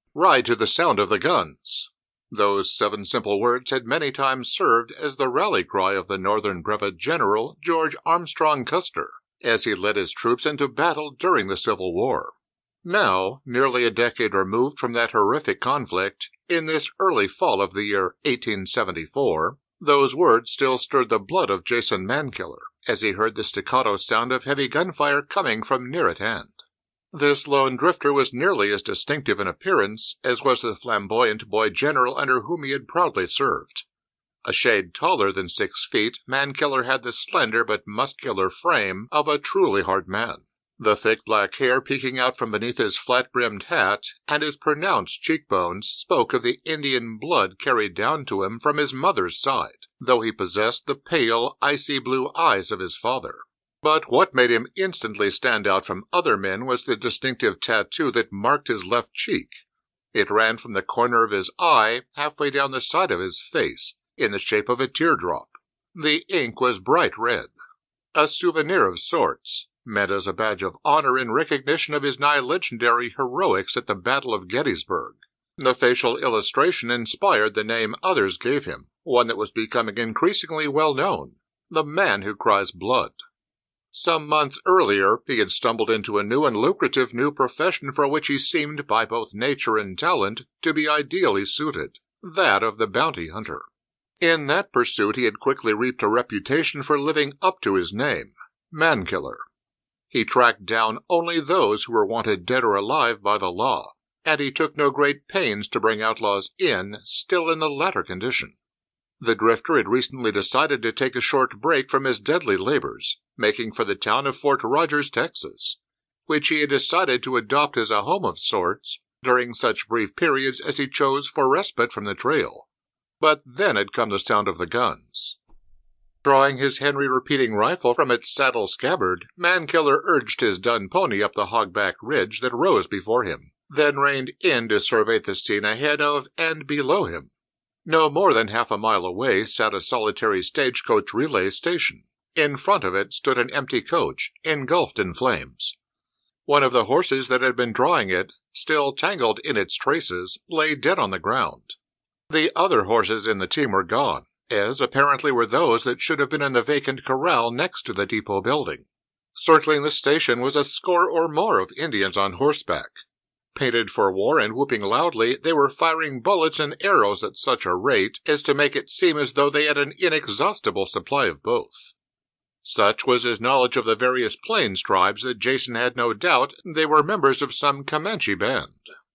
Ride to the sound of the guns. Those 7 simple words had many times served as the rally cry of the Northern Brevet General George Armstrong Custer, as he led his troops into battle during the Civil War. Now, nearly a decade removed from that horrific conflict, in this early fall of the year 1874, those words still stirred the blood of Jason Mankiller, as he heard the staccato sound of heavy gunfire coming from near at hand. This lone drifter was nearly as distinctive in appearance as was the flamboyant boy general under whom he had proudly served. A shade taller than 6 feet, Mankiller had the slender but muscular frame of a truly hard man. The thick black hair peeking out from beneath his flat-brimmed hat and his pronounced cheekbones spoke of the Indian blood carried down to him from his mother's side, though he possessed the pale, icy blue eyes of his father. But what made him instantly stand out from other men was the distinctive tattoo that marked his left cheek. It ran from the corner of his eye halfway down the side of his face, in the shape of a teardrop. The ink was bright red. A souvenir of sorts, meant as a badge of honor in recognition of his nigh-legendary heroics at the Battle of Gettysburg. The facial illustration inspired the name others gave him, one that was becoming increasingly well known: the Man Who Cries Blood. Some months earlier, he had stumbled into a new and lucrative new profession for which he seemed, by both nature and talent, to be ideally suited, that of the bounty hunter. In that pursuit he had quickly reaped a reputation for living up to his name, Mankiller. He tracked down only those who were wanted dead or alive by the law, and he took no great pains to bring outlaws in, still in the latter condition. The drifter had recently decided to take a short break from his deadly labors, making for the town of Fort Rogers, Texas, which he had decided to adopt as a home of sorts during such brief periods as he chose for respite from the trail. But then had come the sound of the guns. Drawing his Henry repeating rifle from its saddle scabbard, Mankiller urged his dun pony up the hogback ridge that rose before him, then reined in to survey the scene ahead of and below him. No more than half a mile away sat a solitary stagecoach relay station. In front of it stood an empty coach, engulfed in flames. One of the horses that had been drawing it, still tangled in its traces, lay dead on the ground. The other horses in the team were gone, as apparently were those that should have been in the vacant corral next to the depot building. Circling the station was a score or more of Indians on horseback. Painted for war and whooping loudly, they were firing bullets and arrows at such a rate as to make it seem as though they had an inexhaustible supply of both. Such was his knowledge of the various Plains tribes that Jason had no doubt they were members of some Comanche band.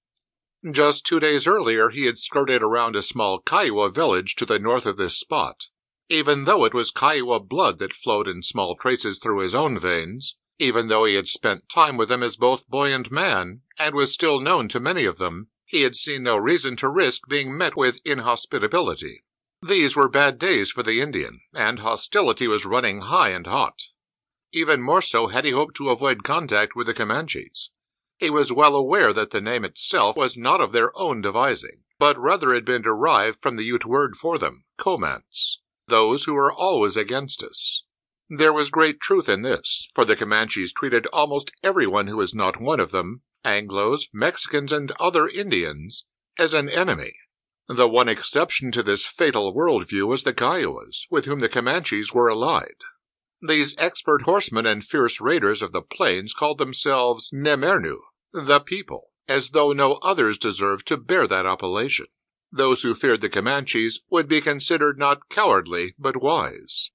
Just 2 days earlier he had skirted around a small Kiowa village to the north of this spot. Even though it was Kiowa blood that flowed in small traces through his own veins, even though he had spent time with them as both boy and man, and was still known to many of them, he had seen no reason to risk being met with inhospitability. These were bad days for the Indian, and hostility was running high and hot. Even more so had he hoped to avoid contact with the Comanches. He was well aware that the name itself was not of their own devising, but rather had been derived from the Ute word for them, Comants, those who were always against us. There was great truth in this, for the Comanches treated almost everyone who was not one of them, Anglos, Mexicans, and other Indians, as an enemy. The one exception to this fatal worldview was the Kiowas, with whom the Comanches were allied. These expert horsemen and fierce raiders of the plains called themselves Nemernu, the people, as though no others deserved to bear that appellation. Those who feared the Comanches would be considered not cowardly but wise.